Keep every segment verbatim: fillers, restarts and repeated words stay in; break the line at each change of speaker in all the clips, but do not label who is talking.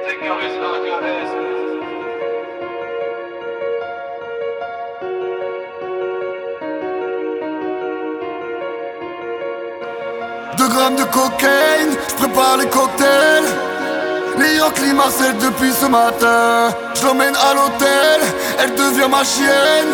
Deux grammes de cocaïne, je prépare les cocktails. Les Yankees Marcel depuis ce matin. Je l'emmène à l'hôtel, elle devient ma chienne.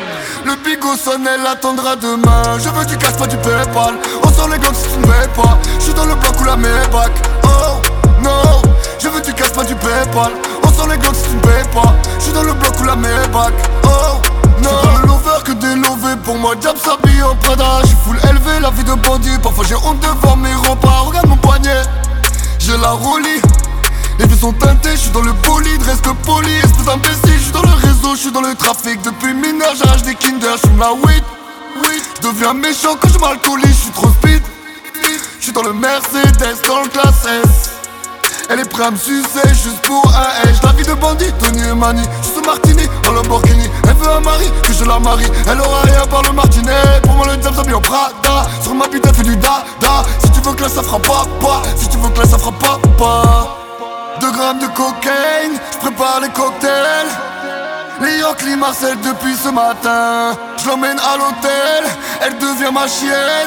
Le bigot sonne, elle attendra demain. Je veux du cash, pas du Paypal. On sort les gangs si tu ne payes pas. Je suis dans le bloc où la Maybach. Oh non, je veux du cash, pas du Paypal. On sort les gangs si tu ne payes pas. Je suis dans le bloc où la Maybach. Oh non, c'est pas le lover que des lovés. Pour moi, Jab s'habille en Prada. J'suis full élevé, la vie de bandit. Parfois j'ai honte devant mes remparts. Regarde mon poignet, j'ai la roulie. Les vies sont teintées, je suis dans le bolide, reste poli, espèce d'imbécile, je suis dans le réseau, je suis dans le trafic. Depuis mineur, j'arrache des Kinder, je fume la weed. Je deviens méchant quand je m'alcoolise, je suis trop speed. Je suis dans le Mercedes, dans le classe S. Elle est prête à me sucer juste pour un H. La vie de bandit, Tony et Mani. Je suis sous Martini, en Lamborghini. Elle veut un mari, que je la marie. Elle aura rien par le martinet. Pour moi le diable s'habille en Prada. Sur ma bite elle fait du dada. Si tu veux que là ça fera papa. Si tu veux que là ça fera papa. Deux grammes de cocaïne, je prépare les cocktails. Les Yankees Marcel depuis ce matin. Je l'emmène à l'hôtel, elle devient ma chienne.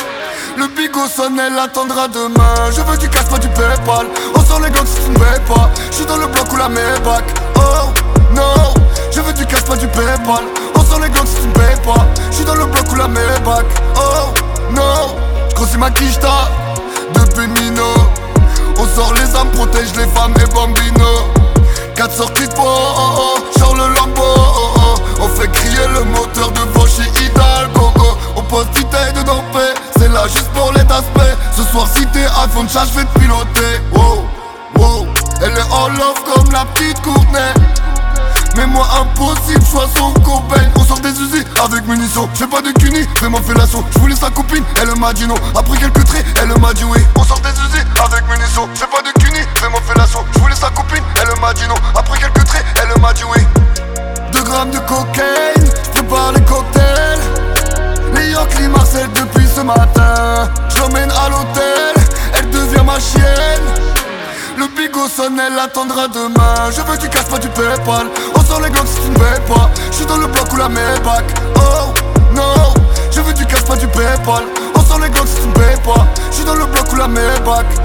Le bigot sonne, elle attendra demain. Je veux du cash, pas du Paypal. On sort les gangs si tu ne payes pas. Je suis dans le bloc où la Maybach. Oh non, je veux du cash, pas du Paypal. On sort les gangs si tu ne payes pas. Je suis dans le bloc où la Maybach. Oh non, je grossis ma quicheta depuis Mino. On sort les âmes, protège les femmes et bambino. Quatre sorties de peau, oh, oh, genre le Lambo, oh, oh. On fait crier le moteur devant chez Hidalgo, oh. On pose bouteille de paix, c'est là juste pour les aspects. Ce soir si t'es iPhone chat, je vais te piloter. Wow, wow. Elle est en love comme la petite Courtenay. Mais moi impossible, je sois son copain. On sort des usines avec munitions. J'fais pas de cunis, fais-moi fellation. J'voulais sa copine, elle m'a dit non. Après quelques traits, elle m'a dit oui. On sort des usines avec munitions. J'fais pas de cunis, fais-moi fellation. J'voulais sa copine, elle m'a dit non. Après quelques traits, elle m'a dit oui. Deux grammes de cocaïne, j'prépare les cocktails. Les Yankees Marcel depuis ce matin. J'l'emmène à l'hôtel, elle devient ma chienne. Le bigot sonne, elle attendra demain. Je veux du cash, pas du Paypal. On sort les gangs si tu ne payes pas. Je suis dans le bloc où la Maybach. Oh non, je veux du cash, pas du Paypal. On sort les gangs si tu ne payes pas. Je suis dans le bloc où la Maybach.